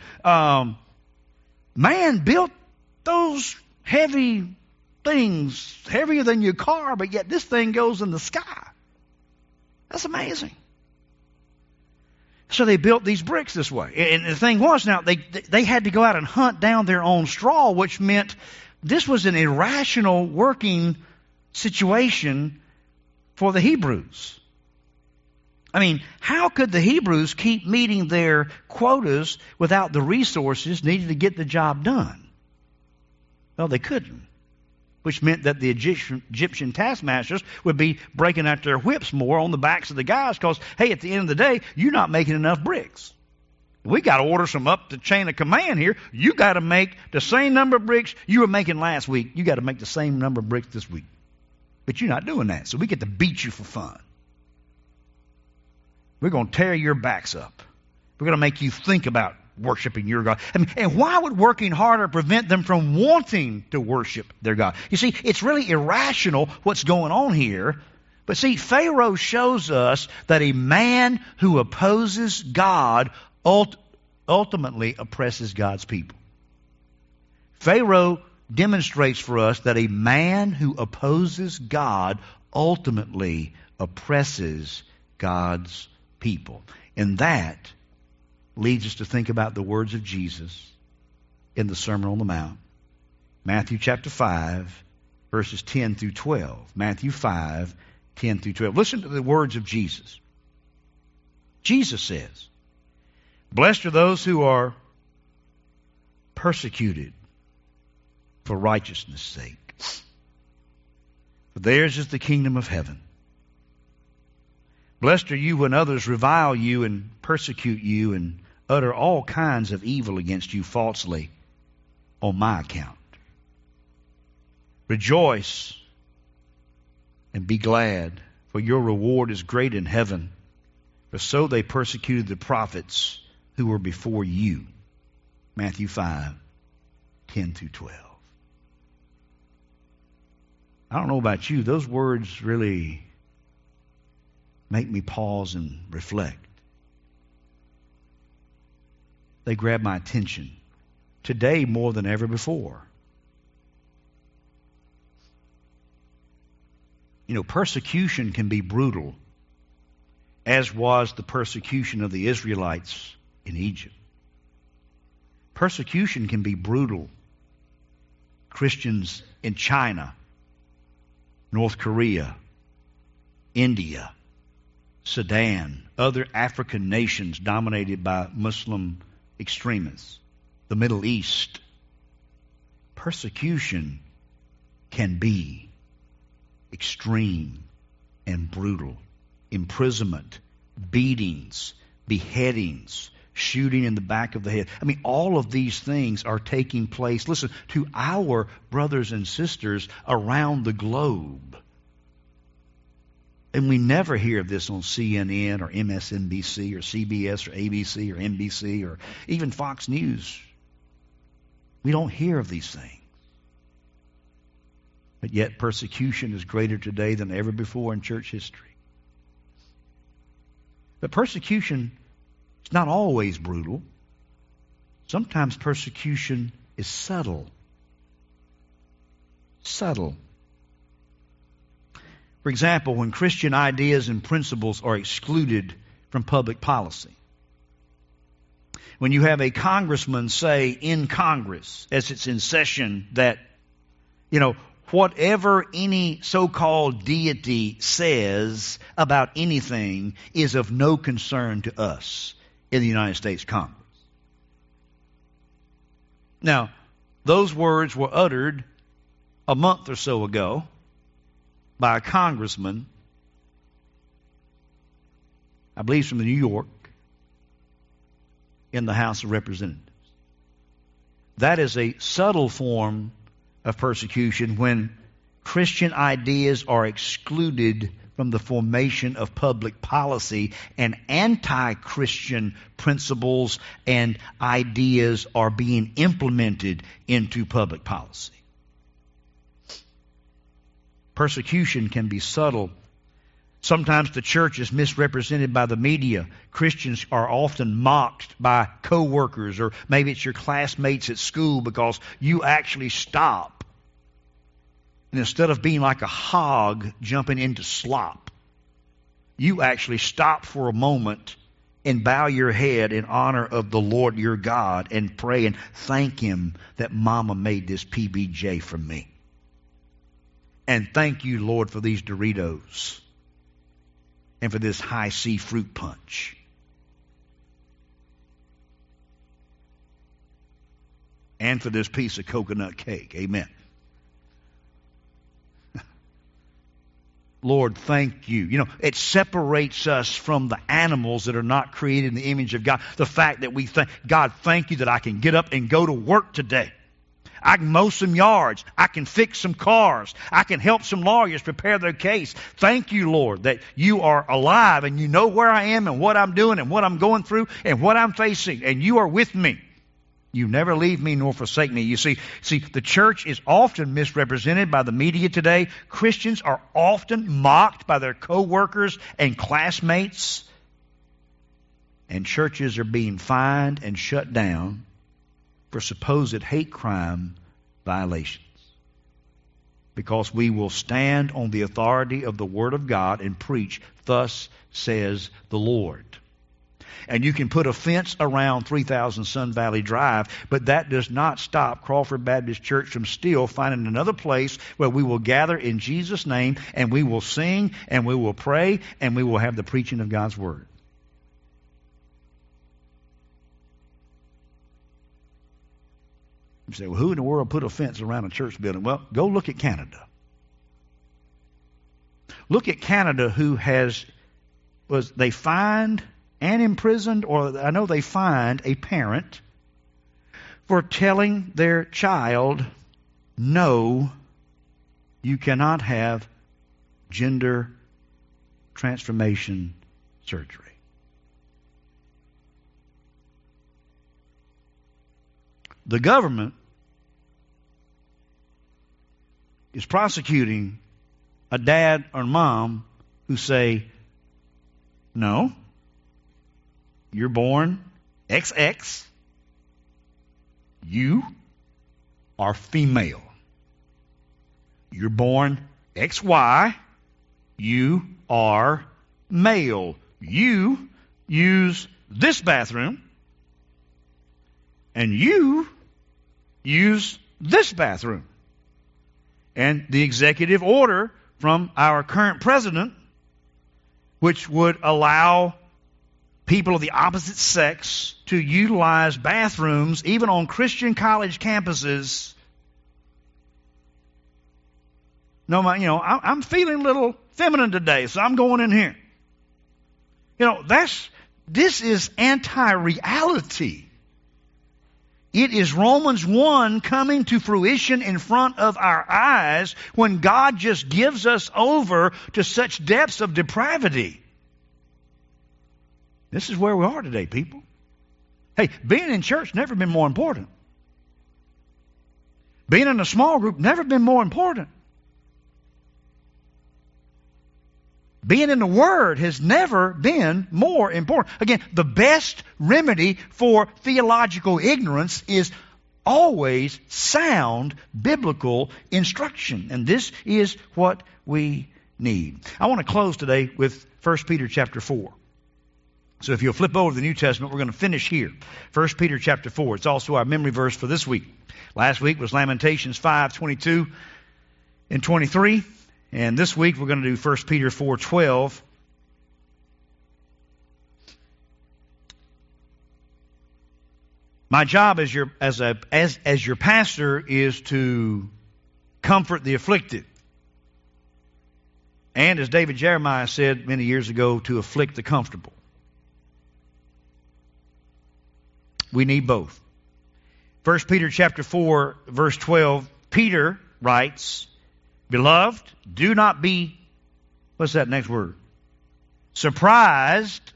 man built those heavy things, heavier than your car, but yet this thing goes in the sky. That's amazing. So they built these bricks this way. And the thing was, now, they had to go out and hunt down their own straw, which meant this was an irrational working situation for the Hebrews. I mean, how could the Hebrews keep meeting their quotas without the resources needed to get the job done? Well, they couldn't, which meant that the Egyptian taskmasters would be breaking out their whips more on the backs of the guys because, hey, at the end of the day, you're not making enough bricks. We got to order some up the chain of command here. You got to make the same number of bricks you were making last week. You got to make the same number of bricks this week. But you're not doing that, so we get to beat you for fun. We're going to tear your backs up. We're going to make you think about worshiping your God. I mean, and why would working harder prevent them from wanting to worship their God? You see, it's really irrational what's going on here. But see, Pharaoh shows us that a man who opposes God ultimately oppresses God's people. Pharaoh demonstrates for us that a man who opposes God ultimately oppresses God's people. And that leads us to think about the words of Jesus in the Sermon on the Mount. Matthew chapter 5, verses 10 through 12. Matthew 5, 10 through 12. Listen to the words of Jesus. Jesus says, "Blessed are those who are persecuted for righteousness' sake, for theirs is the kingdom of heaven. Blessed are you when others revile you and persecute you and utter all kinds of evil against you falsely on my account. Rejoice and be glad, for your reward is great in heaven. For so they persecuted the prophets who were before you." Matthew 5:10-12. I don't know about you, those words really make me pause and reflect. They grab my attention today more than ever before. You know, persecution can be brutal, as was the persecution of the Israelites in Egypt. Persecution can be brutal. Christians in China, North Korea, India, Sudan, other African nations dominated by Muslim extremists, the Middle East. Persecution can be extreme and brutal. Imprisonment, beatings, beheadings, shooting in the back of the head. I mean, all of these things are taking place, listen, to our brothers and sisters around the globe. And we never hear of this on CNN or MSNBC or CBS or ABC or NBC or even Fox News. We don't hear of these things. But yet persecution is greater today than ever before in church history. But persecution is not always brutal. Sometimes persecution is subtle. Subtle. For example, when Christian ideas and principles are excluded from public policy. When you have a congressman say in Congress, as it's in session, that, whatever any so-called deity says about anything is of no concern to us in the United States Congress. Now, those words were uttered a month or so ago by a congressman, I believe from New York, in the House of Representatives. That is a subtle form of persecution when Christian ideas are excluded from the formation of public policy and anti-Christian principles and ideas are being implemented into public policy. Persecution can be subtle. Sometimes the church is misrepresented by the media. Christians are often mocked by co-workers, or maybe it's your classmates at school because you actually stop. And instead of being like a hog jumping into slop, you actually stop for a moment and bow your head in honor of the Lord your God and pray and thank Him that Mama made this PBJ for me. And thank you, Lord, for these Doritos and for this high C fruit punch. And for this piece of coconut cake. Amen. Lord, thank you. It separates us from the animals that are not created in the image of God. The fact that we think, God, thank you that I can get up and go to work today. I can mow some yards. I can fix some cars. I can help some lawyers prepare their case. Thank you, Lord, that you are alive and you know where I am and what I'm doing and what I'm going through and what I'm facing, and you are with me. You never leave me nor forsake me. You see, the church is often misrepresented by the media today. Christians are often mocked by their co-workers and classmates. And churches are being fined and shut down for supposed hate crime violations. Because we will stand on the authority of the Word of God and preach, thus says the Lord. And you can put a fence around 3000 Sun Valley Drive, but that does not stop Crawford Baptist Church from still finding another place where we will gather in Jesus' name and we will sing and we will pray and we will have the preaching of God's Word. You say, well, who in the world put a fence around a church building? Well, go look at Canada. Look at Canada, who they fined and imprisoned, or I know they fined a parent for telling their child, no, you cannot have gender transformation surgery. the government is prosecuting a dad or mom who say, no, you're born XX, you are female. You're born XY, you are male. You use this bathroom, and you use this bathroom. And the executive order from our current president, which would allow people of the opposite sex to utilize bathrooms, even on Christian college campuses. No, I'm feeling a little feminine today, so I'm going in here. This is anti-reality. It is Romans 1 coming to fruition in front of our eyes when God just gives us over to such depths of depravity. This is where we are today, people. Hey, being in church never been more important. Being in a small group never been more important. Being in the Word has never been more important. Again, the best remedy for theological ignorance is always sound biblical instruction. And this is what we need. I want to close today with 1 Peter chapter 4. So if you'll flip over to the New Testament, we're going to finish here. 1 Peter chapter 4. It's also our memory verse for this week. Last week was Lamentations 5:22 and 23. And this week we're going to do 1 Peter 4:12. My job as your pastor is to comfort the afflicted. And as David Jeremiah said many years ago, to afflict the comfortable. We need both. 1 Peter chapter 4, verse 12, Peter writes, Beloved, do not be, what's that next word? Surprised.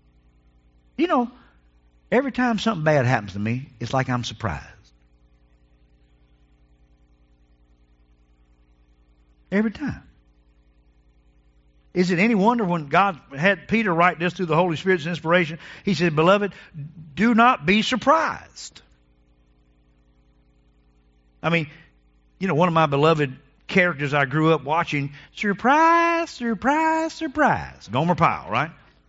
Every time something bad happens to me, it's like I'm surprised. Every time. Is it any wonder when God had Peter write this through the Holy Spirit's inspiration? He said, Beloved, do not be surprised. I mean, one of my beloved characters I grew up watching, surprise, surprise, surprise. Gomer Pyle, right?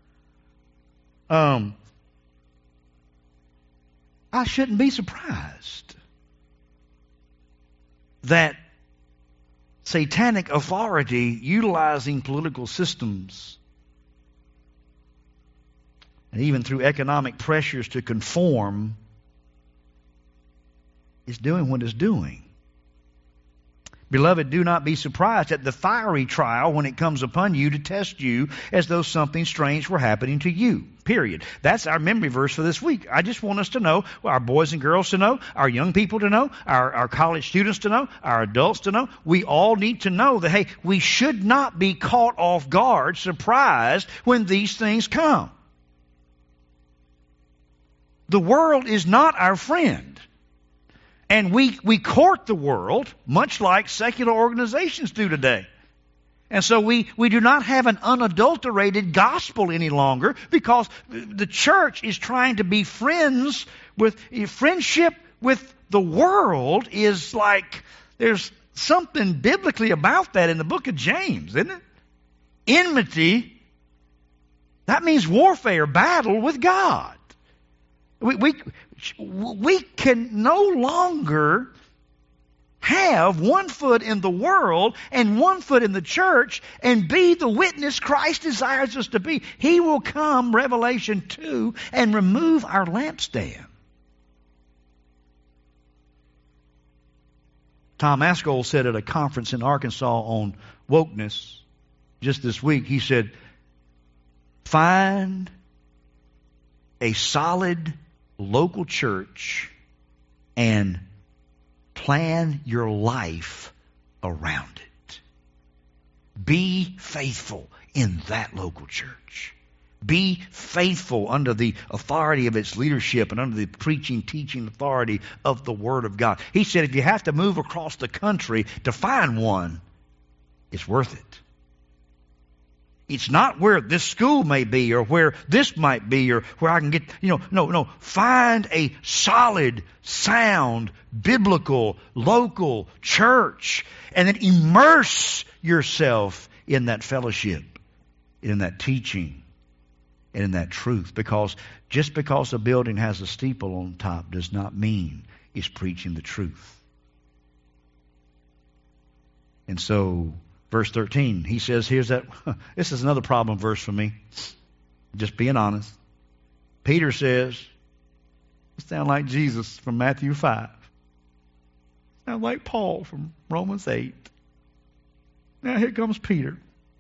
I shouldn't be surprised that satanic authority utilizing political systems and even through economic pressures to conform is doing what it's doing. Beloved, do not be surprised at the fiery trial when it comes upon you to test you as though something strange were happening to you. Period. That's our memory verse for this week. I just want us to know, our boys and girls to know, our young people to know, our college students to know, our adults to know. We all need to know that, hey, we should not be caught off guard, surprised when these things come. The world is not our friend. And we court the world, much like secular organizations do today. And so we do not have an unadulterated gospel any longer because the church is trying to be friends with, friendship with the world is like, there's something biblically about that in the book of James, isn't it? Enmity, that means warfare, battle with God. We can no longer have one foot in the world and one foot in the church and be the witness Christ desires us to be. He will come, Revelation 2, and remove our lampstand. Tom Ascol said at a conference in Arkansas on wokeness just this week, he said, find a solid local church and plan your life around it. Be faithful in that local church. Be faithful under the authority of its leadership and under the preaching, teaching authority of the Word of God. He said if you have to move across the country to find one, it's worth it. It's not where this school may be or where this might be or where I can get, no. Find a solid, sound, biblical, local church and then immerse yourself in that fellowship, in that teaching, and in that truth. Because just because a building has a steeple on top does not mean it's preaching the truth. And so, verse 13, he says, this is another problem verse for me. Just being honest. Peter says, sound like Jesus from Matthew 5. Sound like Paul from Romans 8. Now here comes Peter.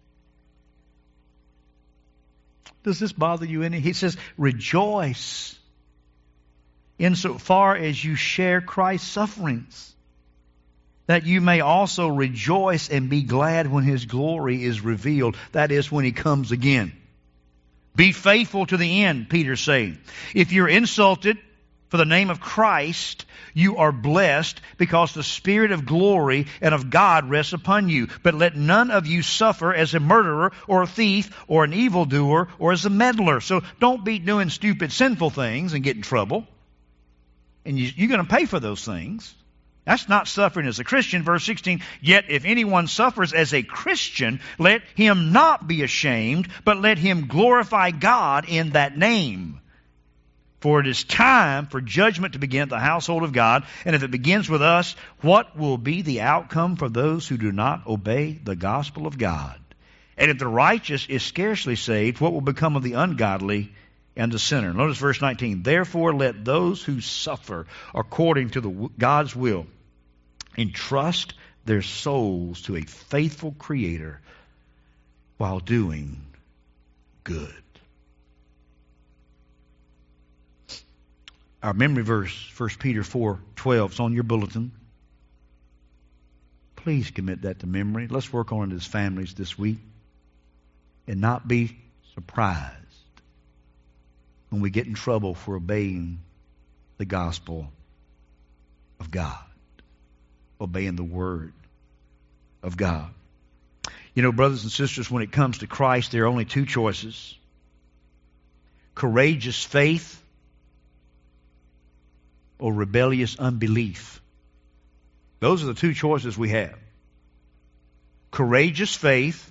Does this bother you any? He says, rejoice insofar as you share Christ's sufferings, that you may also rejoice and be glad when His glory is revealed. That is, when He comes again. Be faithful to the end, Peter's saying. If you're insulted for the name of Christ, you are blessed because the Spirit of glory and of God rests upon you. But let none of you suffer as a murderer or a thief or an evildoer or as a meddler. So don't be doing stupid, sinful things and get in trouble. And you're going to pay for those things. That's not suffering as a Christian. Verse 16, yet if anyone suffers as a Christian, let him not be ashamed, but let him glorify God in that name. For it is time for judgment to begin at the household of God. And if it begins with us, what will be the outcome for those who do not obey the gospel of God? And if the righteous is scarcely saved, what will become of the ungodly and the sinner? Notice verse 19. Therefore let those who suffer according to God's will entrust their souls to a faithful Creator while doing good. Our memory verse, 1 Peter 4:12, is on your bulletin. Please commit that to memory. Let's work on it as families this week and not be surprised when we get in trouble for obeying the gospel of God, obeying the Word of God. You know, brothers and sisters, when it comes to Christ, there are only two choices: courageous faith or rebellious unbelief. Those are the two choices we have. Courageous faith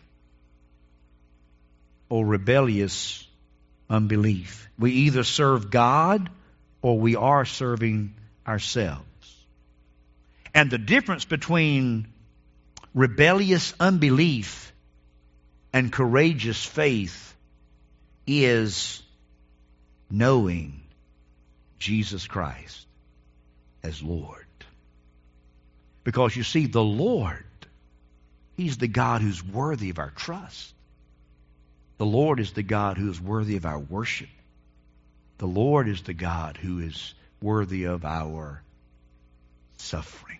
or rebellious unbelief. We either serve God or we are serving ourselves. And the difference between rebellious unbelief and courageous faith is knowing Jesus Christ as Lord. Because you see, the Lord, He's the God who's worthy of our trust. The Lord is the God who is worthy of our worship. The Lord is the God who is worthy of our suffering.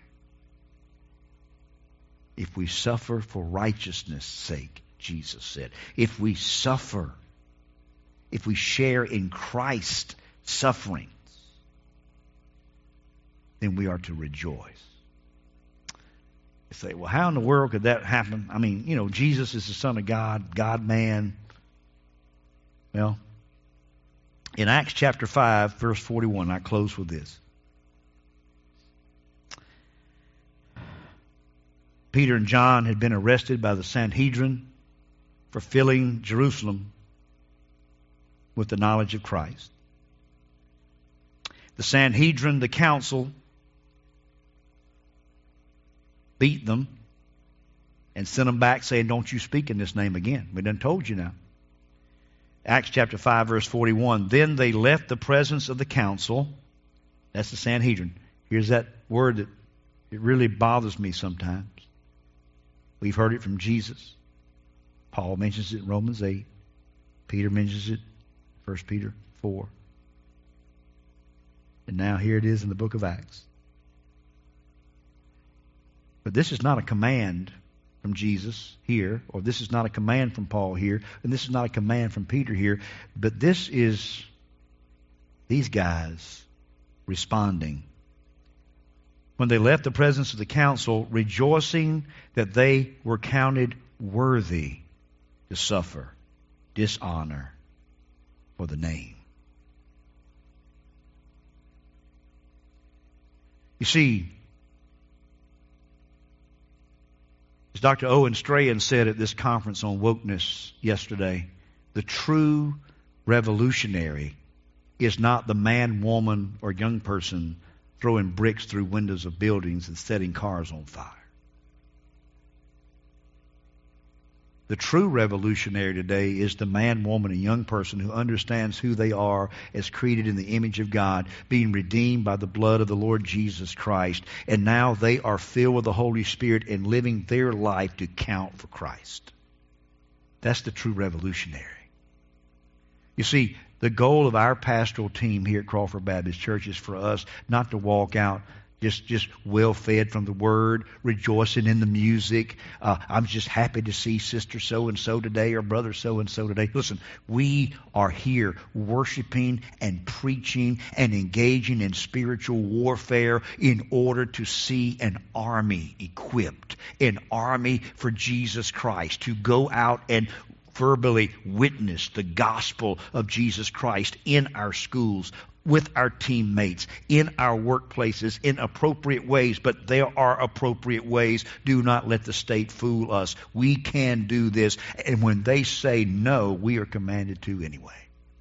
If we suffer for righteousness' sake, Jesus said, if we suffer, if we share in Christ's sufferings, then we are to rejoice. You say, well, how in the world could that happen? I mean, Jesus is the Son of God, God-man. Well, in Acts chapter 5, verse 41, I close with this. Peter and John had been arrested by the Sanhedrin for filling Jerusalem with the knowledge of Christ. The Sanhedrin, the council, beat them and sent them back saying, don't you speak in this name again. We done told you now. Acts chapter 5, verse 41. Then they left the presence of the council. That's the Sanhedrin. Here's that word that it really bothers me sometimes. We've heard it from Jesus. Paul mentions it in Romans 8. Peter mentions it in 1 Peter 4. And now here it is in the book of Acts. But this is not a command from Jesus here, or this is not a command from Paul here, and this is not a command from Peter here, but this is these guys responding. When they left the presence of the council, rejoicing that they were counted worthy to suffer dishonor for the name. You see, as Dr. Owen Strahan said at this conference on wokeness yesterday, the true revolutionary is not the man, woman, or young person throwing bricks through windows of buildings and setting cars on fire. The true revolutionary today is the man, woman, and young person who understands who they are as created in the image of God, being redeemed by the blood of the Lord Jesus Christ. And now they are filled with the Holy Spirit and living their life to count for Christ. That's the true revolutionary. You see, the goal of our pastoral team here at Crawford Baptist Church is for us not to walk out just well-fed from the Word, rejoicing in the music. I'm just happy to see Sister so-and-so today or Brother so-and-so today. Listen, we are here worshiping and preaching and engaging in spiritual warfare in order to see an army equipped, an army for Jesus Christ, to go out and verbally witness the gospel of Jesus Christ in our schools, with our teammates, in our workplaces, in appropriate ways. But there are appropriate ways. Do not let the state fool us. We can do this. And when they say no, we are commanded to anyway.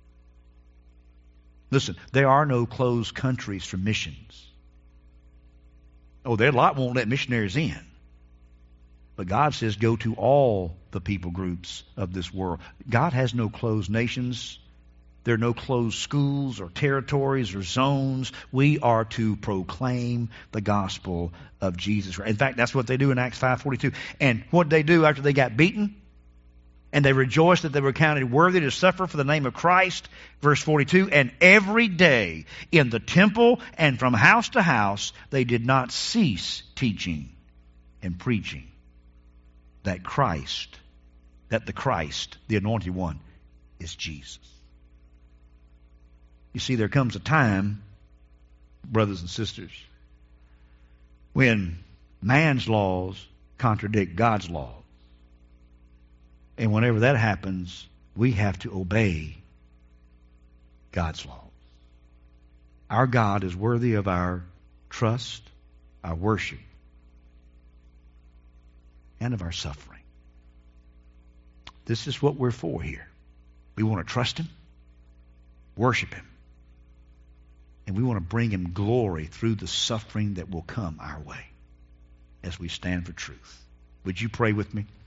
Listen, there are no closed countries for missions. Oh, their lot won't let missionaries in. But God says go to all the people groups of this world. God has no closed nations. There are no closed schools or territories or zones. We are to proclaim the gospel of Jesus. In fact, that's what they do in Acts 5:42. And what they do after they got beaten, and they rejoiced that they were counted worthy to suffer for the name of Christ. Verse 42, and every day in the temple and from house to house, they did not cease teaching and preaching that the Christ, the Anointed One, is Jesus. You see, there comes a time, brothers and sisters, when man's laws contradict God's laws. And whenever that happens, we have to obey God's laws. Our God is worthy of our trust, our worship, and of our suffering. This is what we're for here. We want to trust Him, worship Him, and we want to bring Him glory through the suffering that will come our way as we stand for truth. Would you pray with me?